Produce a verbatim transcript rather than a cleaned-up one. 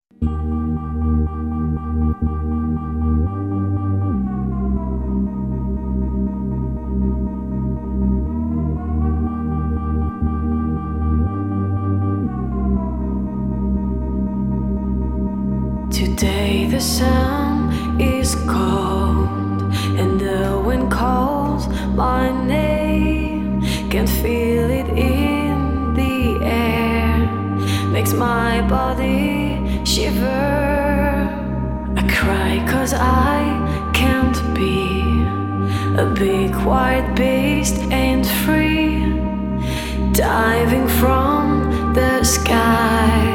Today the sun is cold and the wind calls my name. Can't feel it in the air, makes my body shiver. I cry cause I can't be a big white beast and free, diving from the sky.